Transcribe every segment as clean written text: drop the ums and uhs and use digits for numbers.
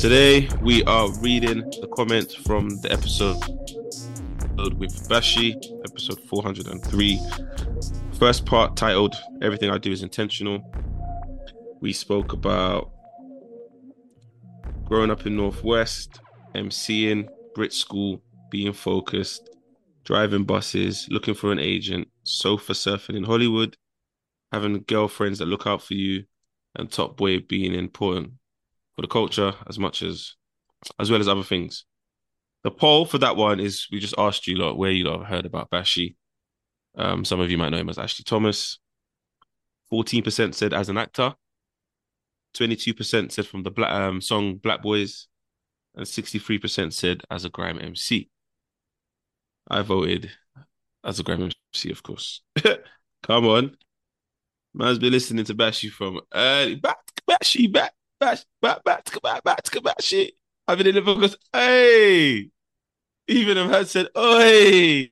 Today we are reading the comments from the episode with Bashi, episode 403. First part titled Everything I Do Is Intentional. We spoke about growing up in Northwest, MCing, Brit school, being focused, driving buses, looking for an agent, sofa surfing in Hollywood, having girlfriends that look out for you, and Top Boy being important for the culture as well as other things. The poll for that one is we just asked you lot where you lot have heard about Bashi. Some of you might know him as Ashley Thomas. 14% said as an actor. 22% said from the song Black Boys. And 63% said as a grime MC. I voted as a grime MC, of course. Come on. Man's been listening to Bashi from early. Back to Bashi, back to Bashi. I've been in the focus. Hey! Even if I said, oi!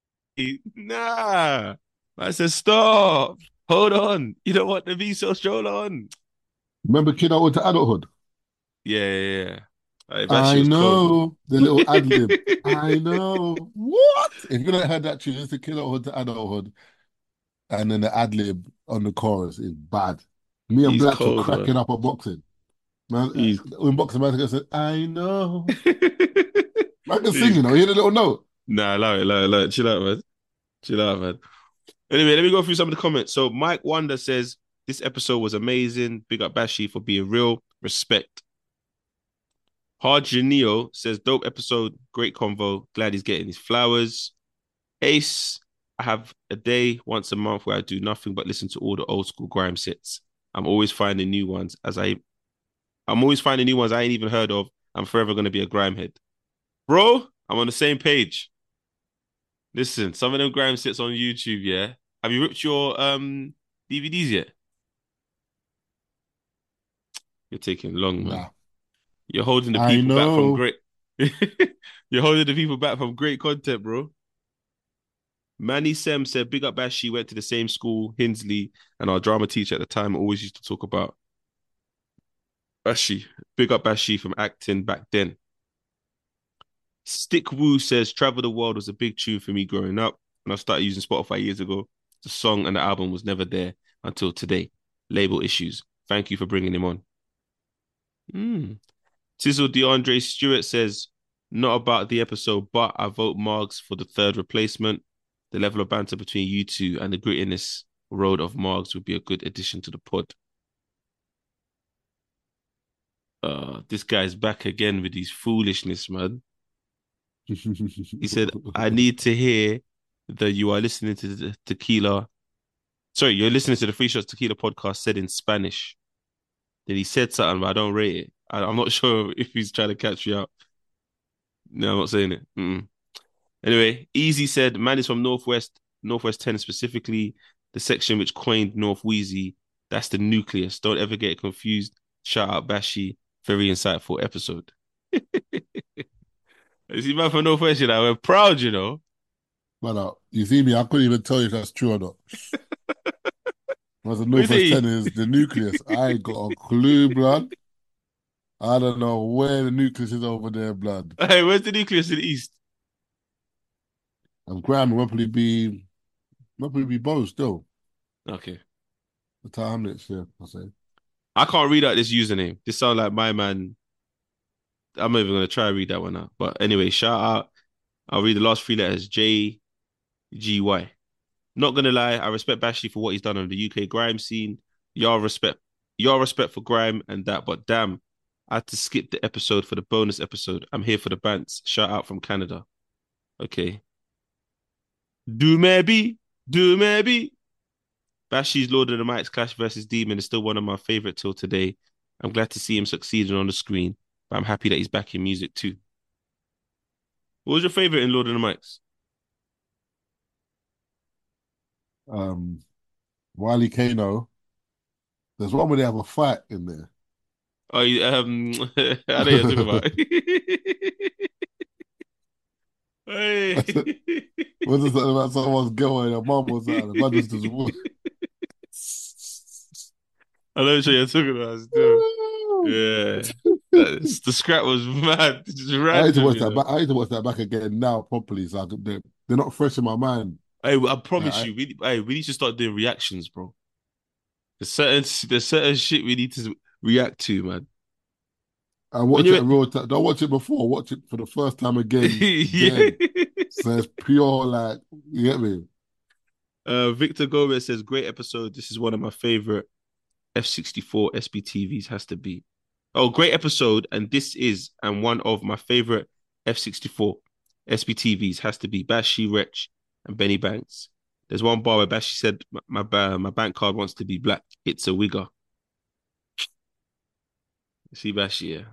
Nah. I said, stop. Hold on. You don't want to be so stroll on. Remember Kid I Went to Adulthood? Yeah. Hey, Bashi I was cold, man. know. The little ad lib. I know. What? If you don't heard that tune, it's the Kid I Went to Adulthood. And then the ad lib on the chorus is bad. Me and He's Blacks were cold, cracking man. up at boxing. Man, He's when boxing man said, I know. Man can sing, he's you know, hear the little note. nah, allow it. Chill out, man. Chill out, man. Anyway, let me go through some of the comments. So Mike Wonder says this episode was amazing. Big up Bashi for being real. Respect. Hard Janio says dope episode, great convo. Glad he's getting his flowers. Ace, I have a day once a month where I do nothing but listen to all the old school grime sets. I'm always finding new ones I'm always finding new ones I ain't even heard of. I'm forever gonna be a grime head. Bro, I'm on the same page. Listen, some of them grime sets on YouTube, yeah. Have you ripped your DVDs yet? You're taking long, man. Nah, You're holding the I people back from know. great You're holding the people back from great content, bro. Manny Sem said, Big up Bashi, went to the same school, Hinsley, and our drama teacher at the time always used to talk about Bashi. Big up Bashi from acting back then. Stick Woo says, Travel the World was a big tune for me growing up. When I started using Spotify years ago, the song and the album was never there until today. Label issues. Thank you for bringing him on. Tizzle DeAndre Stewart says, not about the episode, but I vote Margs for the third replacement. The level of banter between you two and the grittiness road of Margs would be a good addition to the pod. This guy's back again with his foolishness, man. He said, I need to hear that you are listening to the tequila. Sorry, you're listening to the Free Shots Tequila podcast said in Spanish. Then he said something, but I don't rate it. I'm not sure if he's trying to catch you out. No, I'm not saying it. Anyway, Easy said, man is from Northwest 10 specifically, the section which coined North Wheezy. That's the nucleus. Don't ever get confused. Shout out Bashi. Very insightful episode. You see, man from Northwest, you know, we're proud, you know. But you see me, I couldn't even tell you if that's true or not. As the What do you Northwest 10 say? is the nucleus. I ain't got a clue, blood. I don't know where the nucleus is over there, blood. Hey, where's the nucleus in the East? And Graham will probably be both still. Okay. The Tower Hamlets, yeah, I say. I can't read out this username. This sounds like my man. I'm not even going to try to read that one out. But anyway, shout out. I'll read the last three letters JGY. Not gonna lie, I respect Bashley for what he's done on the UK grime scene. Y'all respect, y'all respect for grime and that, but damn, I had to skip the episode for the bonus episode. I'm here for the bants. Shout out from Canada. Okay. Do maybe. Bashi's Lord of the Mics Clash versus Demon is still one of my favorite till today. I'm glad to see him succeeding on the screen, but I'm happy that he's back in music too. What was your favorite in Lord of the Mics? Um, Wiley Kano. There's one where they have a fight in there. Oh, I know you're talking about. Hey. Was this about someone's girl and her mum was out? The man was just. I know what you're talking about still. Yeah. The scrap was mad, just I need to random, watch you that know. back. I need to watch that back again now properly. So they're not fresh in my mind. Hey, I promise I, you, we need to start doing reactions, bro. There's certain shit we need to react to, man. I When watch it you're in real time. Don't watch it before. Watch it for the first time again. yeah. Then. So it's pure like you get me. Victor Gomez says, great episode. This is one of my favorite F64 SBTVs, has to be. Oh, great episode. And this is, and one of my favorite F64 SBTVs has to be Bashi Wretch and Benny Banks. There's one bar where Bashi said, my bank card wants to be black. It's a wigger. See Bashi, yeah.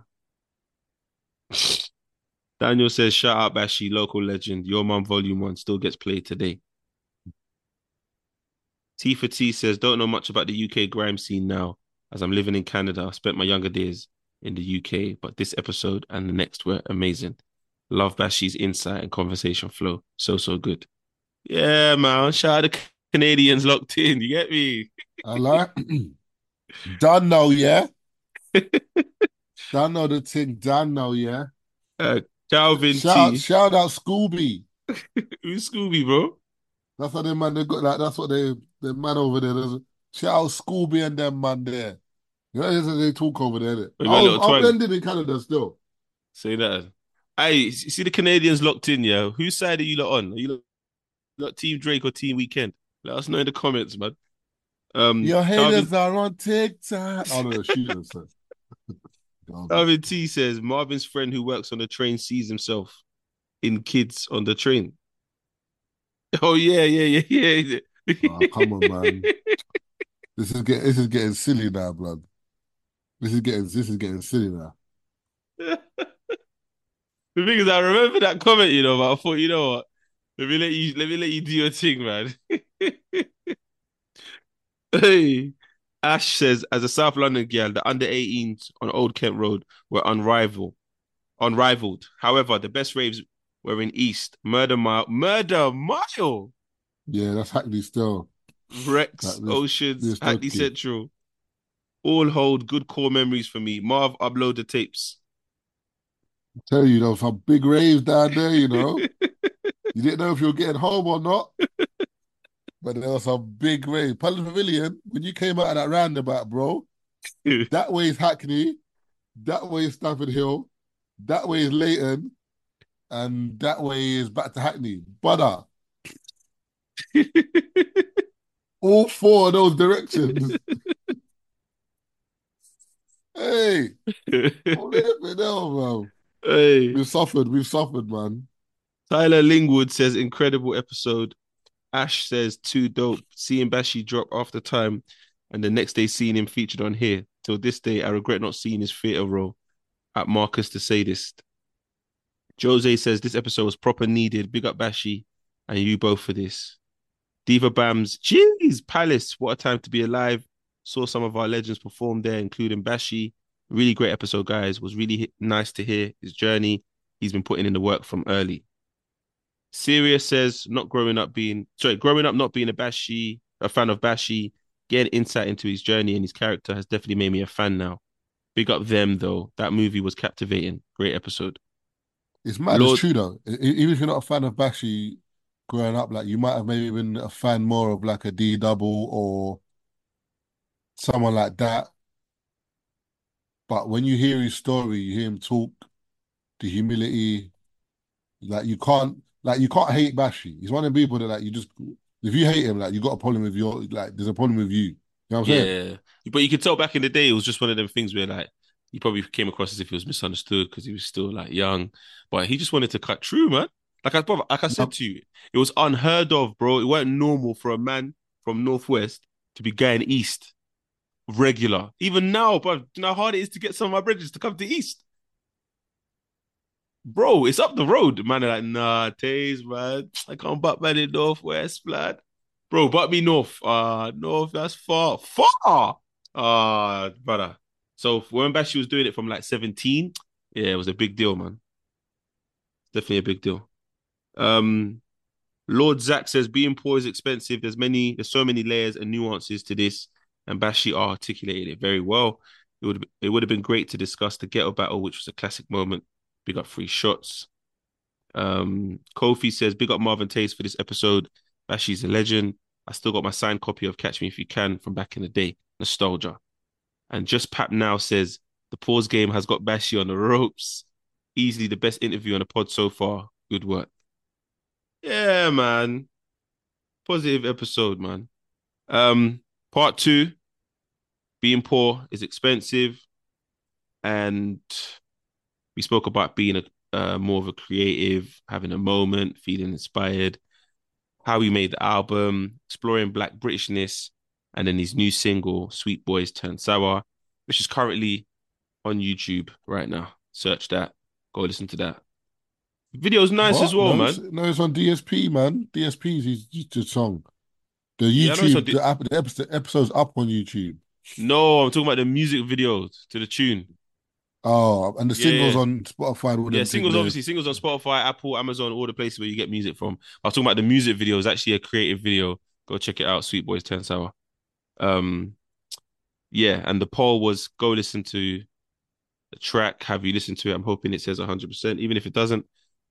Daniel says, shout out Bashi, local legend. Your Mum Volume 1 still gets played today. T for T says, don't know much about the UK grime scene now, as I'm living in Canada. I spent my younger days in the UK, but this episode and the next were amazing. Love Bashi's insight and conversation flow. So, so good. Yeah, man. Shout out the Canadians locked in. You get me? I like done now, yeah. Done know the thing. Done now, yeah. Uh, Calvin T. Shout out Scooby. Who's Scooby, bro? That's what they man they got like. That's what the man over there. Shout out Scooby and them man there. You know, they talk over there. Innit? We got a little I'm twang. blended in Canada still. Say that. Hey, you see the Canadians locked in, yeah? Whose side are you lot on? Are you lot Team Drake or Team Weekend? Let us know in the comments, man. Your Calvin haters are on TikTok. Oh no, shoot them, sir. Calvin T says Marvin's friend who works on the train sees himself in kids on the train. Oh yeah, yeah, yeah, Oh, come on, man. yeah. This is getting silly now, blood. This is getting silly now. The thing is, I remember that comment, but I thought, you know what? Let me let you do your thing, man. Hey, Ash says, as a South London girl, the under 18s on Old Kent Road were unrivaled. However, the best raves were in East, Murder Mile, Yeah, that's Hackney still. Like Rex, Oceans, this still Hackney key. Central, all hold good core memories for me. Marv, upload the tapes. Tell you, though, some big raves down there, you know. You didn't know if you were getting home or not, but there was some big raves. Palace Pavilion, when you came out of that roundabout, bro, that way is Hackney, that way is Stafford Hill, that way is Leighton, and that way is back to Hackney. But all four of those directions, hey, flipping hell, bro. Hey, We've suffered, man. Tyler Lingwood says incredible episode. Ash says too dope. Seeing Bashi drop after time, and the next day seeing him featured on here. Till this day, I regret not seeing his theatre role at Marcus the Sadist. Jose says this episode was proper needed. Big up Bashi and you both for this. Diva Bams, jeez, Palace, what a time to be alive. Saw some of our legends perform there, including Bashi. Really great episode, guys. Was really nice to hear his journey. He's been putting in the work from early. Sirius says, growing up not being a fan of Bashi, getting insight into his journey and his character has definitely made me a fan now. Big up them though. That movie was captivating. Great episode. It's mad, it's Lord, true though. Even if you're not a fan of Bashi growing up, like you might have maybe been a fan more of like a D double or someone like that. But when you hear his story, you hear him talk, the humility, you can't hate Bashi. He's one of the people that like you just if you hate him, like you got a problem with your like there's a problem with you. You know what I'm saying? yeah. But you could tell back in the day, it was just one of them things where like he probably came across as if he was misunderstood because he was still like young. But he just wanted to cut through, man. Like I said Yep. to you, it was unheard of, bro. It weren't normal for a man from Northwest to be going east regular. Even now, bro, you know how hard it is to get some of my brothers to come to East. Bro, it's up the road. Man, they're like, nah, Taze, man. I can't butt man in Northwest, lad. Bro, butt me north. North, that's far. Far! Brother. So when Bashi was doing it from like 17, yeah, it was a big deal, man. Definitely a big deal. Um, Lord Zach says being poor is expensive. There's so many layers and nuances to this, and Bashi articulated it very well. it would have been great to discuss the ghetto battle, which was a classic moment. Big up 3 shots. Kofi says, big up Marvin Taste for this episode. Bashi's a legend. I still got my signed copy of Catch Me If You Can from back in the day. Nostalgia. And Just Pap Now says, the pause game has got Bashi on the ropes. Easily the best interview on the pod so far. Good work. Yeah, man. Positive episode, man. Part two, being poor is expensive. And we spoke about being more of a creative, having a moment, feeling inspired, how he made the album, exploring Black Britishness, and then his new single, Sweet Boys Turn Sour, which is currently on YouTube right now. Search that. Go listen to that. Video's nice as What? well, No, man. no, it's on DSP, man. DSP's his song. The Yeah, I know it's on. YouTube, the episode's up on YouTube. No, I'm talking about the music videos to the tune. Oh, and the Yeah, singles yeah. on Spotify and all Yeah, them things singles there. obviously, singles on Spotify, Apple, Amazon, all the places where you get music from. I was talking about the music video. It's actually a creative video. Go check it out, Sweet Boys 10 Sour. Um, yeah, and the poll was go listen to the track. Have you listened to it? I'm hoping it says 100%. Even if it doesn't,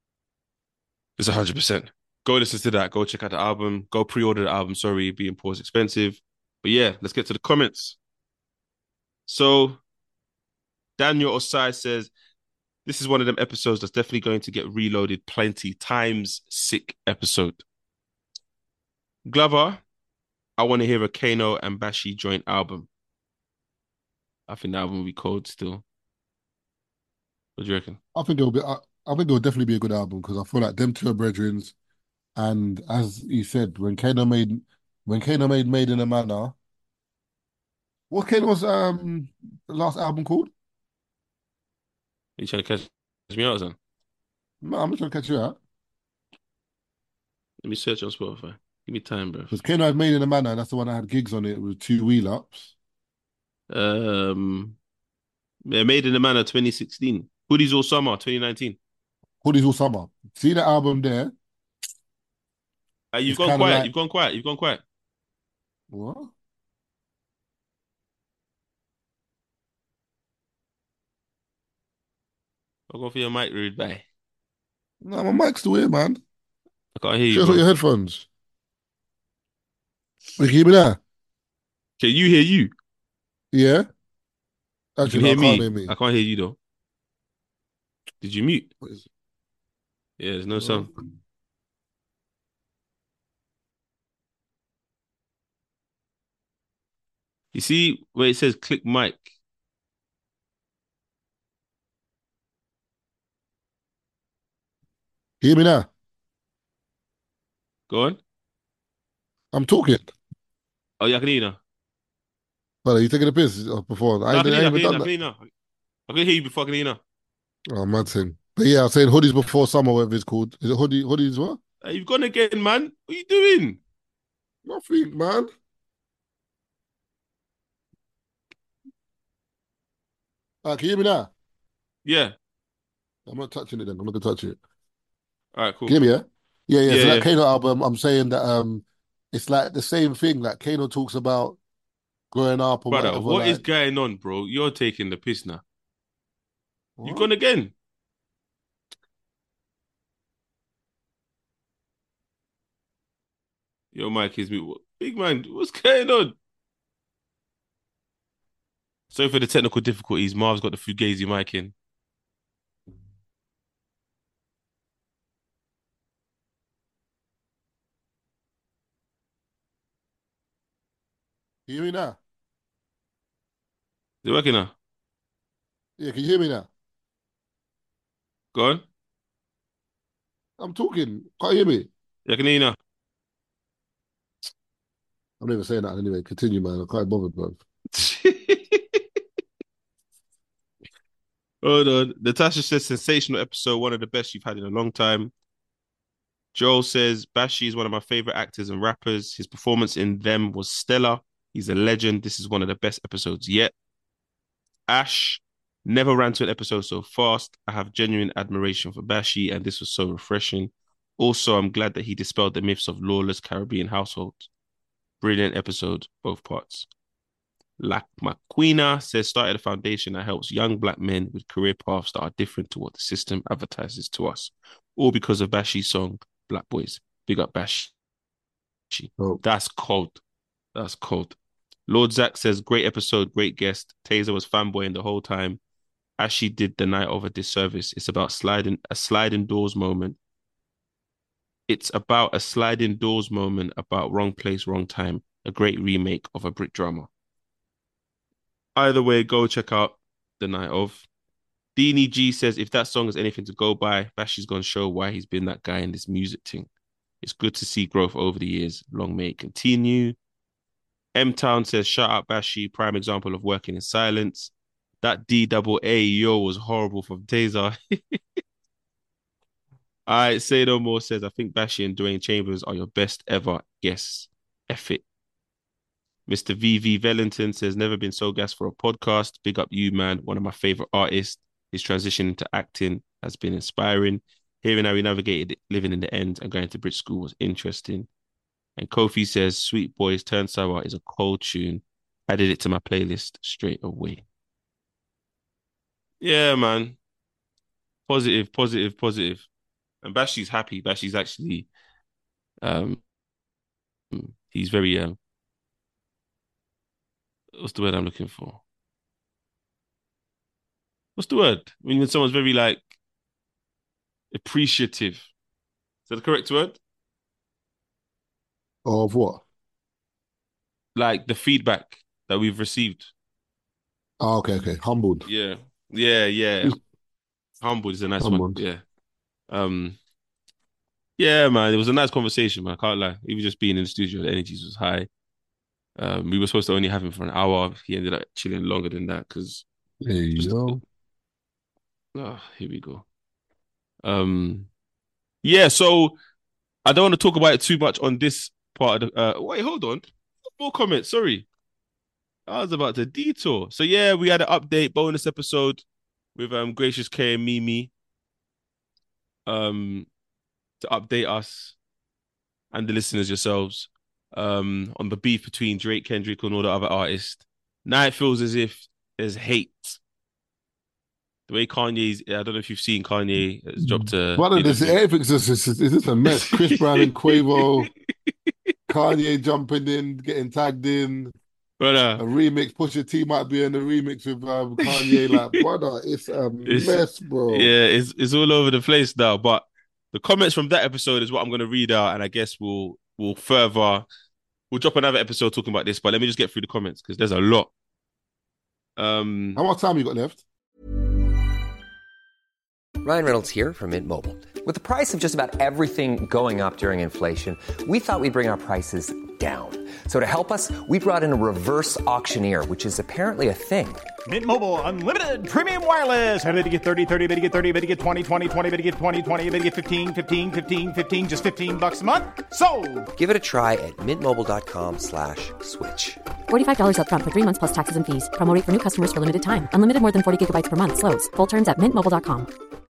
it's 100%. Go listen to that. Go check out the album. Go pre-order the album. Sorry, being poor is expensive. But yeah, let's get to the comments. So Daniel Osai says, this is one of them episodes that's definitely going to get reloaded plenty times. Sick episode. Glover, I want to hear a Kano and Bashi joint album. I think the album will be cold still. What do you reckon? I think it'll be. I think it'll definitely be a good album because I feel like them two are brethren. And as he said, when Kano made Made in a Manor, what Kano's last album called? Are you trying to catch me out, son? No, I'm just trying to catch you out. Let me search on Spotify. Give me time, bro. Because Kano had Made in a Manor, that's the one that had gigs on it with two wheel ups. Um, yeah, Made in the Manor 2016. Hoodies All Summer 2019. Hoodies All Summer. See the album there? You've It's gone kind of quiet. like You've gone quiet. You've gone quiet. what? I'll go for your mic, rude bye. No, my mic's still here, man. I can't hear you, Show us what bro. your headphones. Wait, can you hear me now? Can you hear you? Yeah. You can Actually, no, I hear can't me. hear I me. can't hear you though. Did you mute? What is Yeah, there's no what? sound. You see where it says click mic? Hear me now? Go on. I'm talking. Oh yeah, I can hear you now. But are you taking a piss before? No, I can I hear ain't you. I can even hear you. done I can that. hear you now. I can hear you before I can hear you now. Oh, mad thing. But yeah, I was saying hoodies before summer, whatever it's called. Is it hoodies what? You've gone again, man. What are you doing? Nothing, man. Can you hear me now? Yeah. I'm not touching it then. I'm not gonna touch it. All right, Can you cool. hear me, yeah? Yeah, Yeah, so that yeah. Kano album, I'm saying that it's like the same thing. Like Kano talks about growing up or Brother, whatever, what is like going on, bro? You're taking the piss now. You've what? gone again. Your mic is me. Big man, what's going on? Sorry for the technical difficulties. Marv's got the Fugazi mic in. Can you hear me now? Is it working now? Yeah, can you hear me now? Go on. I'm talking. Can't you hear me? Yeah, I can hear you now. I'm not even saying that anyway. Continue, man. I can't bother, bro. Hold on. Natasha says sensational episode, one of the best you've had in a long time. Joel says Bashi is one of my favorite actors and rappers. His performance in them was stellar. He's a legend. This is one of the best episodes yet. Ash never ran to an episode so fast. I have genuine admiration for Bashi, and this was so refreshing. Also, I'm glad that he dispelled the myths of lawless Caribbean households. Brilliant episode, both parts. Lack McQueena says started a foundation that helps young black men with career paths that are different to what the system advertises to us. All because of Bashi's song, Black Boys. Big up Bashi. Oh, That's cold. That's cold. Lord Zach says, great episode, great guest. Taser was fanboying the whole time. Ashy did the night of a disservice. It's about a sliding doors moment. It's about a sliding doors moment about wrong place, wrong time. A great remake of a Brit drama. Either way, go check out the night of. Deanie G says, if that song is anything to go by, Bashi's gonna show why he's been that guy in this music thing. It's good to see growth over the years. Long may it continue. M Town says, shout out Bashi, prime example of working in silence. That DAA was horrible from Taser. All right, Say No More says, I think Bashi and Dwayne Chambers are your best ever guests. F it. Mr. VV Valentin says, never been so gassed for a podcast. Big up you, man. One of my favorite artists. His transition into acting has been inspiring. Hearing how he navigated living in the end and going to Brit School was interesting. And Kofi says, Sweet Boys Turn Sour is a cold tune. Added it to my playlist straight away. Yeah, man. Positive, positive, positive. And Bashi's happy. Bashi's actually, um, he's very, what's the word I'm looking for? What's the word? When someone's very, like, appreciative. Is that the correct word? of what? Like the feedback that we've received. Oh, okay. Humbled. Yeah. Yeah, yeah. Humbled is a nice one. Humbled. Yeah. Um, yeah, man. It was a nice conversation, man. I can't lie. Even just being in the studio, the energy was high. We were supposed to only have him for an hour. He ended up chilling longer than that because There you just go. here we go. Yeah, so I don't want to talk about it too much on this part of the wait, hold on. More comments, sorry. I was about to detour. So yeah, we had an update bonus episode with Gracious K and Mimi um to update us and the listeners yourselves on the beef between Drake, Kendrick, and all the other artists. Now it feels as if there's hate. The way Kanye's, I don't know if you've seen Kanye has dropped a Brother, this interview. everything's is this a mess? Chris Brown and Quavo, Kanye jumping in, getting tagged in, Brother, a remix. Pusha T might be in the remix with Kanye. Like, brother, it's a it's mess, bro. yeah, it's all over the place now. But the comments from that episode is what I'm going to read out, and I guess we'll drop another episode talking about this. But let me just get through the comments because there's a lot. How much time you got left? Ryan Reynolds here from Mint Mobile. With the price of just about everything going up during inflation, we thought we'd bring our prices down. So to help us, we brought in a reverse auctioneer, which is apparently a thing. Mint Mobile Unlimited Premium Wireless. How to get 30, 30, bit to get 30, bit to get 20, 20, 20, bit to get 20, 20, bit to get 15, 15, 15, 15, just $15 a month? Sold! Give it a try at mintmobile.com/switch. $45 up front for 3 months plus taxes and fees. Promo rate for new customers for limited time. Unlimited more than 40 gigabytes per month. Slows full terms at mintmobile.com.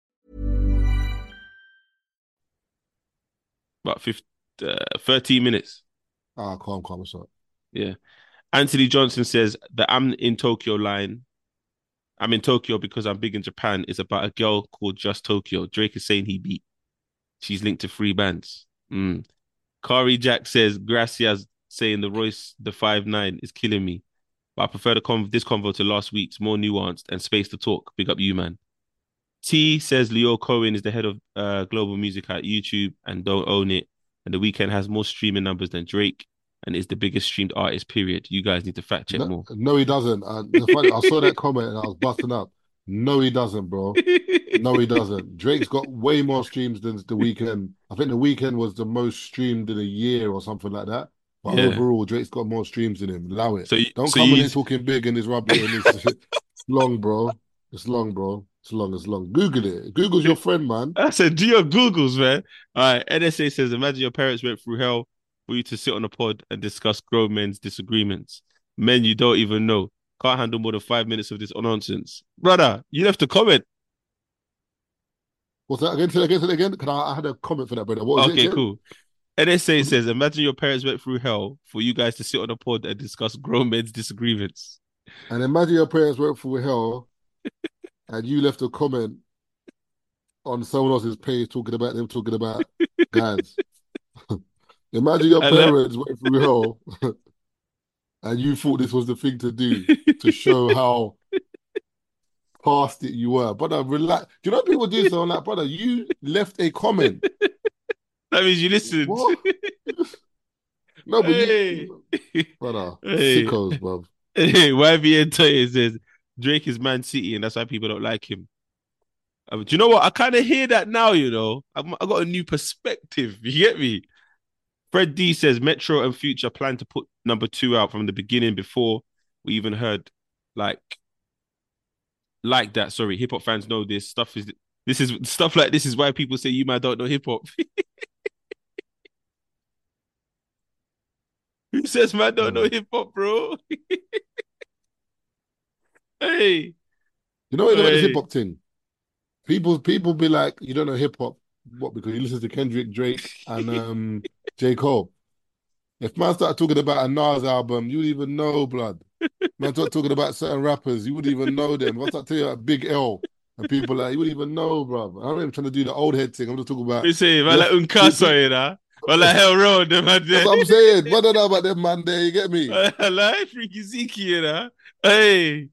About 13 minutes. Ah, calm, sorry. Yeah. Anthony Johnson says the I'm in Tokyo line. I'm in Tokyo because I'm big in Japan is about a girl called Just Tokyo. Drake is saying he beat. She's linked to 3 bands. Kari Jack says Gracias saying the Royce the 5'9" is killing me. But I prefer this convo to last week's, more nuanced and space to talk. Big up you, man. T says Leo Cohen is the head of global music at YouTube and don't own it. And The Weeknd has more streaming numbers than Drake and is the biggest streamed artist, period. You guys need to fact check more. No, he doesn't. I saw that comment and I was busting up. No, he doesn't, bro. No, he doesn't. Drake's got way more streams than The Weeknd. I think The Weeknd was the most streamed in a year or something like that. But overall, Drake's got more streams than him. Allow it. Don't come in talking big and his rubbish. It's long, bro. It's long, bro. It's long. Google it. Google's your friend, man. I said, do your Googles, man. All right. NSA says, imagine your parents went through hell for you to sit on a pod and discuss grown men's disagreements. Men you don't even know. Can't handle more than 5 minutes of this nonsense. Brother, you left a comment. What's that again? Say it again. I had a comment for that, brother. What was it again? Cool. NSA says, imagine your parents went through hell for you guys to sit on a pod and discuss grown men's disagreements. And imagine your parents went through hell and you left a comment on someone else's page talking about guys. Imagine your And parents went through hell and you thought this was the thing to do to show how past it you were. Brother, relax. Do you know people do something like, brother, you left a comment. that means you listened. What? No, but Hey. you, brother, Hey. sickos, bro. Hey, YBN Toye says Drake is Man City and that's why people don't like him. Do you know what? I kind of hear that now, you know. I got a new perspective. You get me? Fred D says Metro and Future plan to put number 2 out from the beginning before we even heard like like that. Sorry, hip hop fans know this is stuff like this is why people say you man don't know hip hop. Who says man don't know Mm. hip hop, bro? Hey, You know what about this hip hey. hop thing? People be like, you don't know hip hop. What? Because you listen to Kendrick, Drake, and J. Cole. If man started talking about a Nas album, you would even know, blood. Man start talking about certain rappers, you wouldn't even know them. If I start telling you about Big L and people like you wouldn't even know, bro. I'm not even trying to do the old head thing. I'm just talking about We say man like just Unkasa, you know. Or like Hell Road, them man that's there. what I'm saying. What I don't know about them man there, you get me? I like Freaky Zeke, you know. Hey.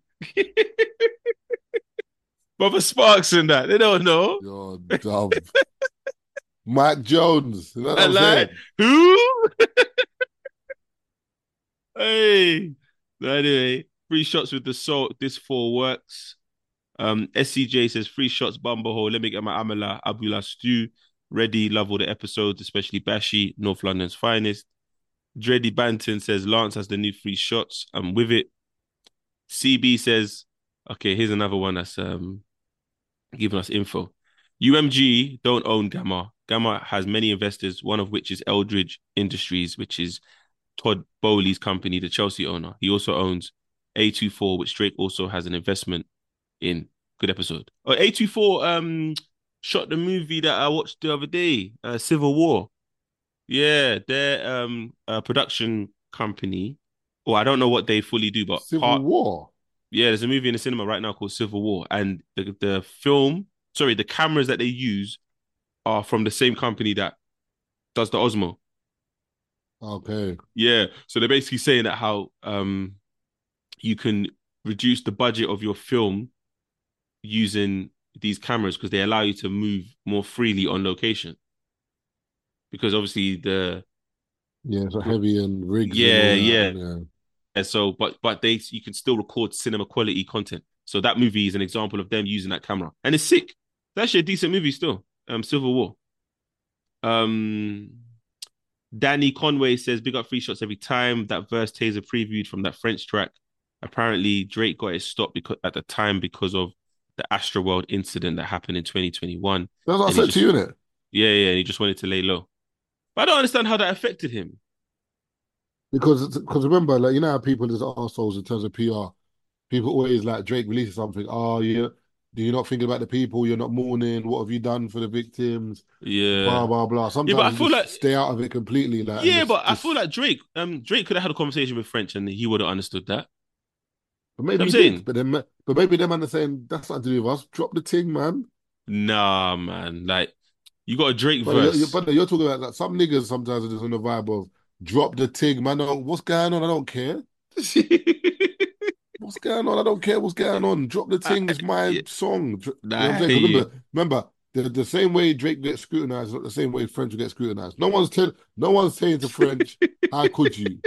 Brother Sparks and that. They don't know. You're dumb. Mike Jones. You know what I I'm like saying? who? Hey. No, anyway, 3 shots with the salt. This 4 works. SCJ says 3 shots, Bumblehole. Let me get my Amala Abula stew ready. Love all the episodes, especially Bashi, North London's finest. Dreddy Banton says Lance has the new 3 shots. I'm with it. CB says, okay, here's another one that's giving us info. UMG don't own Gamma. Gamma has many investors, one of which is Eldridge Industries, which is Todd Bowley's company, the Chelsea owner. He also owns A24, which Drake also has an investment in. Good episode. Oh, A24 shot the movie that I watched the other day, Civil War. Yeah, they're production company. Well, I don't know what they fully do, but Civil War. yeah, there's a movie in the cinema right now called Civil War, and the cameras that they use are from the same company that does the Osmo. Okay. Yeah, so they're basically saying that how you can reduce the budget of your film using these cameras because they allow you to move more freely on location. Because obviously Yeah, so heavy and rigs and yeah, all that. yeah. And, yeah. And so but you can still record cinema quality content. So that movie is an example of them using that camera. And it's sick. It's actually a decent movie still. Civil War. Um Danny Conway says, big up 3 shots every time. That verse Taser previewed from that French track. Apparently, Drake got it stopped at the time because of the Astroworld incident that happened in 2021. That's what I And he said to just, you, innit? yeah, he just wanted to lay low. But I don't understand how that affected him. Because remember, like you know how people is assholes in terms of PR. People always like Drake releases something. Oh, yeah, do you not think about the people? You're not mourning. What have you done for the victims? Yeah. Blah blah blah. Yeah, but I Sometimes you feel like just stay out of it completely, like, and yeah, but I feel just. like Drake could have had a conversation with French and he would have understood that. But You know what maybe I'm he did. saying? But maybe them man are saying that's nothing to do with us. Drop the thing, man. Nah, man. Like, you got a Drake But verse. you're talking about like some niggas sometimes are just on the vibe of drop the thing, man. What's going on? I don't care. What's going on? I don't care what's going on. Drop the I, thing. It's my yeah, song. You know what I'm nah, saying? Because you. remember, the same way Drake gets scrutinized is not the same way French will get scrutinized. No one's saying to French, "How could you?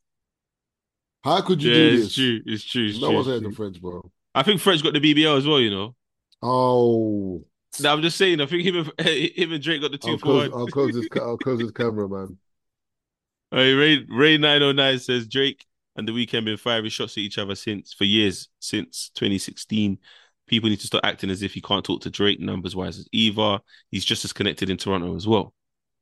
How could you Yeah, do it's this?" true. It's true. It's No true. one's It's saying to true. French, bro. I think French got the BBL as well, you know. Oh, No, I'm just saying. I think him and Drake got the two for one. I'll close this camera, man. Hey, Ray 909 says Drake and The Weeknd been firing shots at each other for years, since 2016. People need to start acting as if you can't talk to Drake numbers wise as Eva. He's just as connected in Toronto as well.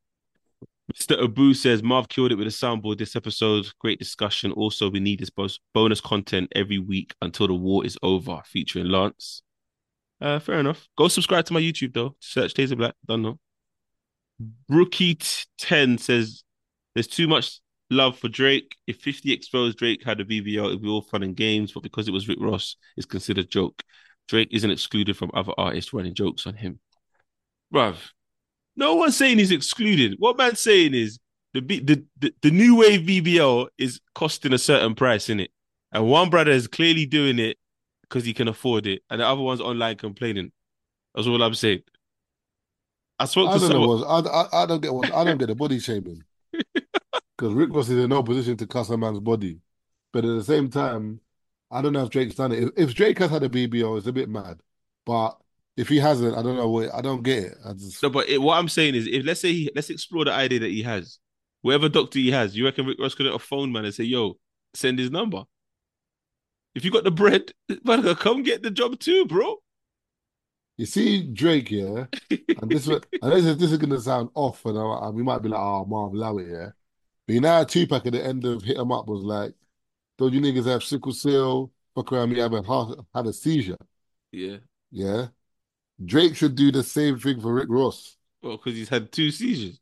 Mr. Abu says Marv killed it with a soundboard this episode. Great discussion. Also, we need this bonus content every week until the war is over, featuring Lance. Fair enough. Go subscribe to my YouTube though. Search Taser Black. Don't know. Rookie 10 says there's too much love for Drake. If 50 exposed Drake had a BBL, it'd be all fun and games, but because it was Rick Ross, it's considered joke. Drake isn't excluded from other artists running jokes on him. Bruv, no one's saying he's excluded. What man's saying is the new wave BBL is costing a certain price, in it, and one brother is clearly doing it because he can afford it, and the other one's online complaining. That's all I'm saying. I spoke I to don't know someone. I don't get what I don't get the body shaming because Rick Ross is in no position to cuss a man's body, but at the same time, I don't know if Drake's done it. If Drake has had a BBO, it's a bit mad, but if he hasn't, I don't know. I don't get it. I just No, but what I'm saying is, if let's explore the idea that he has, whatever doctor he has, you reckon Rick Ross could have phone man and say, "Yo, send his number." If you got the bread, man, come get the job too, bro. you see Drake, yeah, and this is gonna sound off, and we might be like, oh, Marv, allow it, yeah. But you know, how Tupac at the end of Hit 'Em Up was like, "Don't you niggas have sickle cell? Fuck around me, have a seizure." Yeah, Yeah, Drake should do the same thing for Rick Ross. well, because he's had two seizures.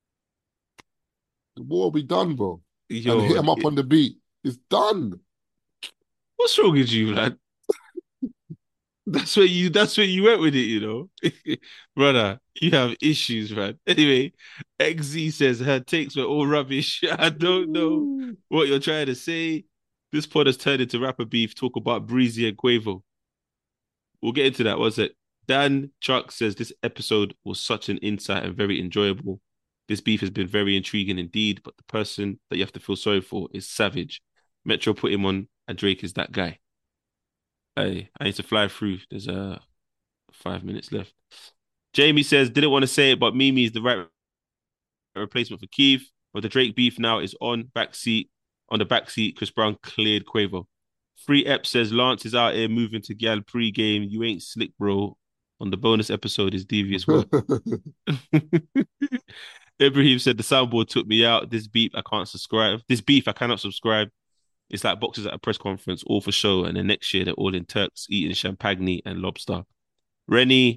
The war will be done, bro. And Yo, Hit 'Em Up on the beat. It's done. what's wrong with you, man? That's where you went with it, brother. You have issues, man. Anyway, XZ says her takes were all rubbish. I don't know what you're trying to say. This pod has turned into rapper beef. Talk about Breezy and Quavo. We'll get into that. What's it? Dan Chuck says this episode was such an insight and very enjoyable. This beef has been very intriguing indeed, but the person that you have to feel sorry for is Savage. Metro put him on, and Drake is that guy. Hey, I need to fly through. There's 5 minutes left. Jamie says, didn't want to say it, but Mimi is the right replacement for Keith. But the Drake beef now is on the back seat. Chris Brown cleared Quavo. Free Ep says Lance is out here moving to gal pre-game. You ain't slick, bro. On the bonus episode is devious work. Ibrahim said the soundboard took me out. This beef I can't subscribe. This beef I cannot subscribe. It's like boxers at a press conference, all for show, and then next year they're all in Turks eating champagne and lobster. Rennie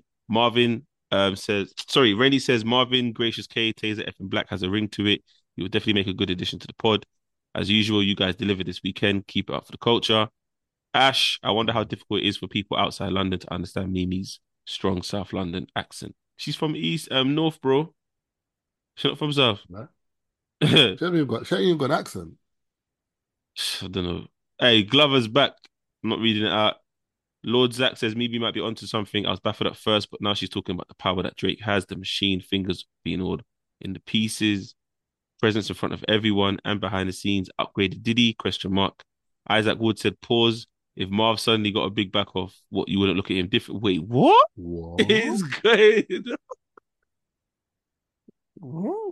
says Marvin, Gracious K, Taser F and Black has a ring to it. You will definitely make a good addition to the pod. As usual, you guys deliver this weekend. Keep it up for the culture. Ash, I wonder how difficult it is for people outside London to understand Mimi's strong South London accent. She's from North, bro. She's not from South. Nah. I She ain't even got an accent. don't know. Hey, Glover's back. I'm not reading it out. Lord Zach says Mimi might be onto something. I was baffled at first, but now she's talking about the power that Drake has, the machine, fingers being all in the pieces, presence in front of everyone and behind the scenes, upgraded Diddy, question mark. Isaac Wood said, pause. If Marv suddenly got a big back off, what, you wouldn't look at him different? Wait, what What? is going on?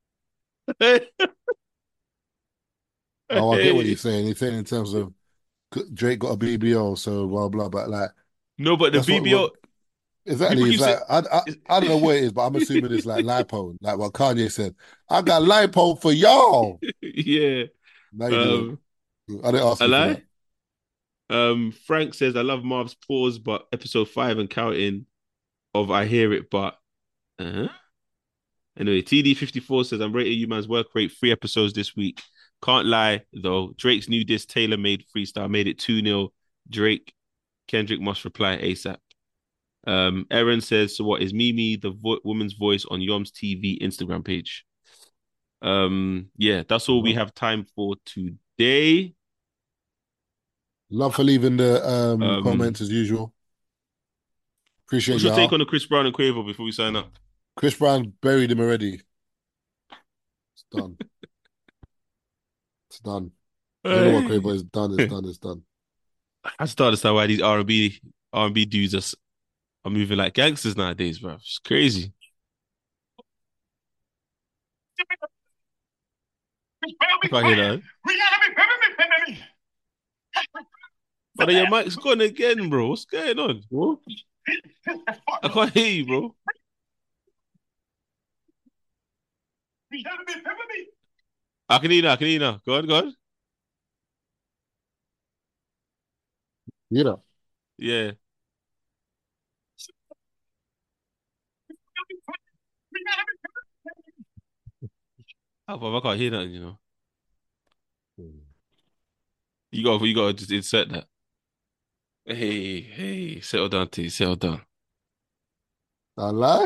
Oh, I get what he's saying. He's saying in terms of Drake got a BBO, so blah blah. But like, No, but the that's BBO, exactly. people It's keep saying, like I don't know what it is, but I'm assuming it's like lipo, like what Kanye said. I got lipo for y'all. yeah. No, you didn't. Um, I didn't ask I you for lie. that. Frank says, I love Marv's pause, but episode 5 and counting of I hear it, but uh-huh. Anyway, TD54 says, I'm rating you man's work rate 3 episodes this week. Can't lie, though. Drake's new disc, Taylor made freestyle, made it 2-0. Drake, Kendrick must reply ASAP. Aaron says, so what is Mimi, the woman's voice on Yom's TV Instagram page? Yeah, that's all we have time for today. Love for leaving the Um, comments as usual. Appreciate what's your take y'all. on the Chris Brown and Quavo before we sign up? Chris Brown buried him already. It's done. It's done. I don't know what Quavo is done. It's done. It's done. I just don't understand why these R&B dudes are moving like gangsters nowadays, bro. It's crazy. I can't hear that. But then your mic's gone again, bro. What's going on? What? I can't hear you, bro. I can hear you now. I can hear you now. Go on, go on. You know. Yeah. I can't hear that, You gotta just insert that. Hey, settle down, T, settle down. I lie.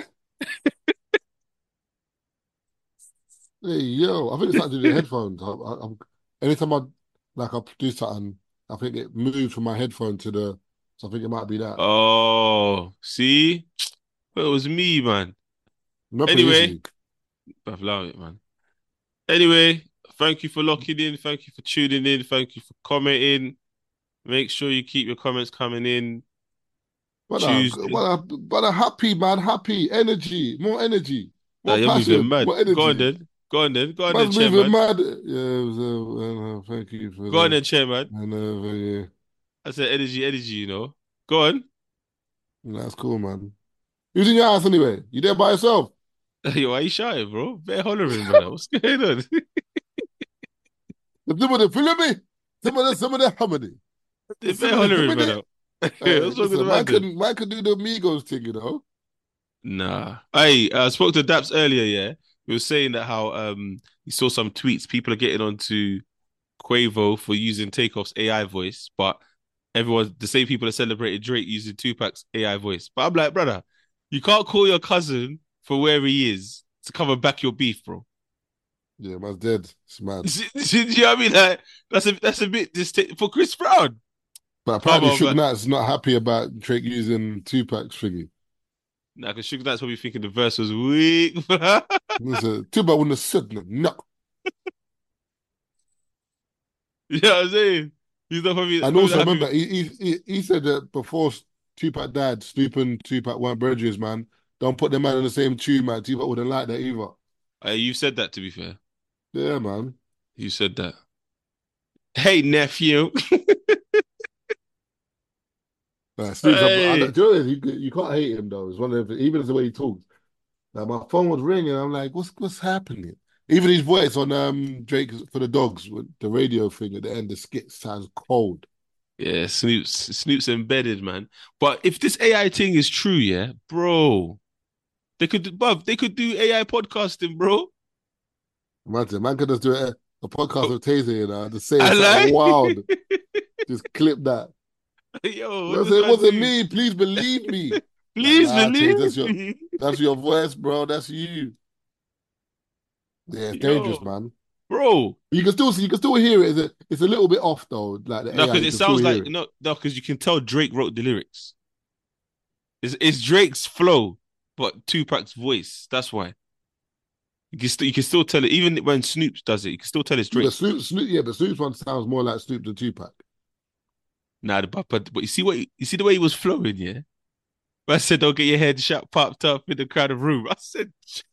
Hey, yo, I think it's something to do with the headphones. Anytime I do something, I think it moves from my headphone to the. So I think it might be that. Oh, see? Well, it was me, man. Not pretty Anyway, easily. I've allowed it, man. Anyway, thank you for locking in. Thank you for tuning in. Thank you for commenting. Make sure you keep your comments coming in. Tuesday. But a happy man, happy energy, Nah, more you're moving passion, mad. more Go on energy. then. Go on then. Go on then, Man's moving chairman. mad. Yeah, so, thank you for Go on the. then, chairman. And yeah, I said energy, Go on. that's cool, man. Who's in your house anyway? You there by yourself? Yo, why you shouting, bro? Better hollering, brother. What's going on? Some of the Philippi, some of the Hamidi, some Better of the hollering, Hamidi. brother. What's wrong with the Listen, man then? man could do the Migos thing, Nah. I spoke to Daps earlier, yeah. He was saying that how he saw some tweets. People are getting onto Quavo for using Takeoff's AI voice, but the same people that celebrated Drake using Tupac's AI voice. But I'm like, brother, you can't call your cousin for where he is to cover back your beef, bro. Yeah, man's dead. It's mad. Do you know what I mean? Like, that's a bit for Chris Brown. But Come apparently, on, Suge man. Knight's not happy about Drake using Tupac's thingy. Nah, because Sugar Knight's probably thinking the verse was weak. Listen, Tupac wouldn't have said no. You know what I'm saying? He's not And probably also not happy remember, with. he said that before Tupac died, Snoop and Tupac weren't brethren, man. Don't put them man in the same tune, man. Tupac wouldn't like that either. You said that, to be fair. Yeah, man. You said that. Hey, nephew. Snoop's, Hey. do you know, you can't hate him though. It's one of the, even as the way he talks. Like my phone was ringing. I'm like, what's happening? Even his voice on Drake for the Dogs, with the radio thing at the end, the skit sounds cold. Yeah, Snoop's embedded, man. But if this AI thing is true, yeah, bro, they could do AI podcasting, bro. Imagine, man could just do a podcast Oh, with Taser, just saying I something wild. like. Just clip that. Yo, what Well, does it man wasn't do? me. Please believe me. Like, Please nah, Taser, believe me. that's your voice, bro. That's you. Yeah, it's dangerous, Yo, man. bro. You can still hear it. It's a little bit off though. Like the No, AI, because you it can still sounds hear like it. no, because you can tell Drake wrote the lyrics. It's Drake's flow, but Tupac's voice. That's why you can still tell it. Even when Snoop does it, you can still tell it's Yeah, but Drake. Snoop's one sounds more like Snoop than Tupac. Nah, but you see you see the way he was flowing, yeah. I said, "Don't get your head shot popped up in the crowded room." I said,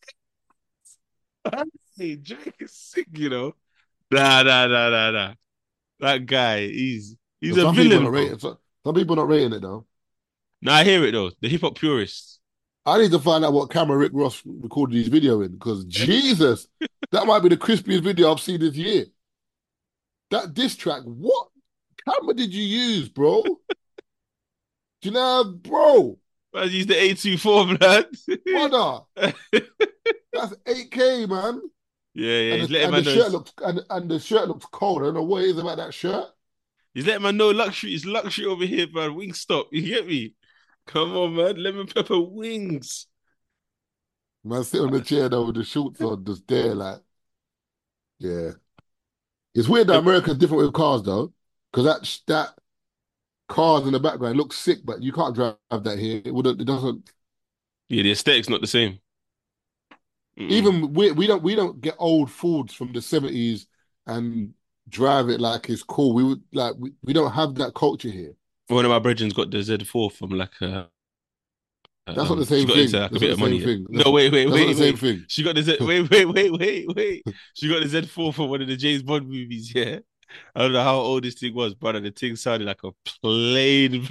"Hey, Drake is sick, you know." Nah. That guy, he's But a some people are villain, not bro. rating. Some people are not rating it though. Nah, I hear it though. The hip hop purists. I need to find out what camera Rick Ross recorded his video in because Jesus, that might be the crispiest video I've seen this year. That diss track, what camera did you use, bro? Do you know, bro? I use the 824, man. Brother, that's 8K, man. Yeah. And He's letting and man the know. shirt looks and the shirt looks cold. I don't know what it is about that shirt. He's letting man know luxury is luxury over here, man. Wingstop, you get me? Come on, man. Lemon pepper wings. Man, sit on the chair though with the shorts on, just there, like, yeah. It's weird that Yeah, America's different with cars though, because that cars in the background looks sick, but you can't drive that here. It doesn't. the aesthetic's not the same. Mm-mm. Even we don't get old Fords from the 70s and drive it like it's cool. We don't have that culture here. One of my brethren's got the Z4 from like That's not the she same got into thing. like a That's not bit the of same money. Yeah. thing. No, wait. That's not the same thing. She got the Z. Wait. She got the Z4 from one of the James Bond movies. Yeah, I don't know how old this thing was, brother. The thing sounded like a plane.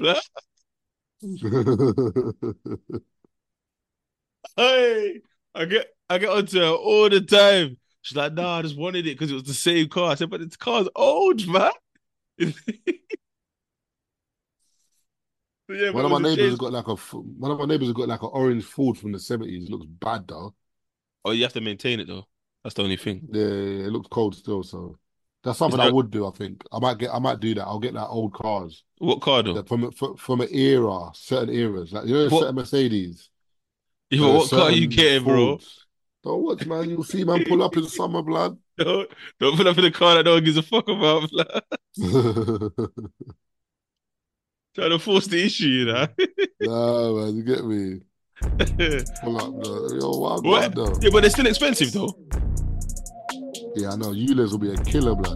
Hey, I get onto her all the time. She's like, nah, I just wanted it because it was the same car. I said, but this car's old, man. So yeah, but One it of my was a neighbors has James. got like one of my neighbors has got like an orange Ford from the 70s. Looks bad though. Oh, you have to maintain it though. That's the only thing. Yeah, it looks cold still. So That's something Is I that- would do. I think I might do that. I'll get like old cars What car though? that from an era, certain eras. Like What? certain Mercedes, Yeah, but what car are you certain getting, bro? Fords. Don't watch, man. You'll see man pull up in summer, blood. Don't pull up in a car that no one gives a fuck about. Trying to force the issue, you know. Nah, man, you get me. Pull up, blood. Yo, what? What? Though? Yeah, but they're still expensive though. Yeah, I know. ULEZ will be a killer, blood.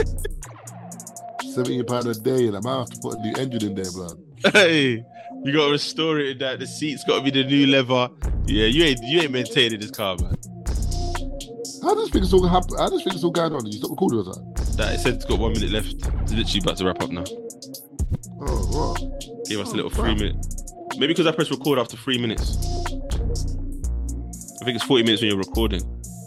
£70 a day, and I might have to put a new engine in there, blood. Hey, you gotta restore it. That the seats gotta be the new leather. Yeah, you ain't maintaining this car, man. How does think it's all happen? How does think it's all going on? Did you stop recording or something? That it said it's got 1 minute left. It's literally about to wrap up now. Oh, what? Give us a little 3 minute. Maybe because I press record after 3 minutes. I think it's 40 minutes when you're recording.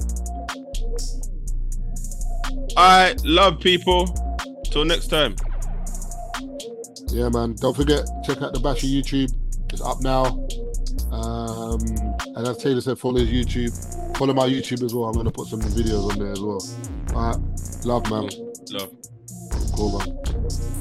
Alright, love people. Till next time. Yeah, man. Don't forget, check out the Basher YouTube. It's up now. And as Taylor said, follow his YouTube. Follow my YouTube as well. I'm going to put some videos on there as well. All right. Love, man. Love. Cool, man.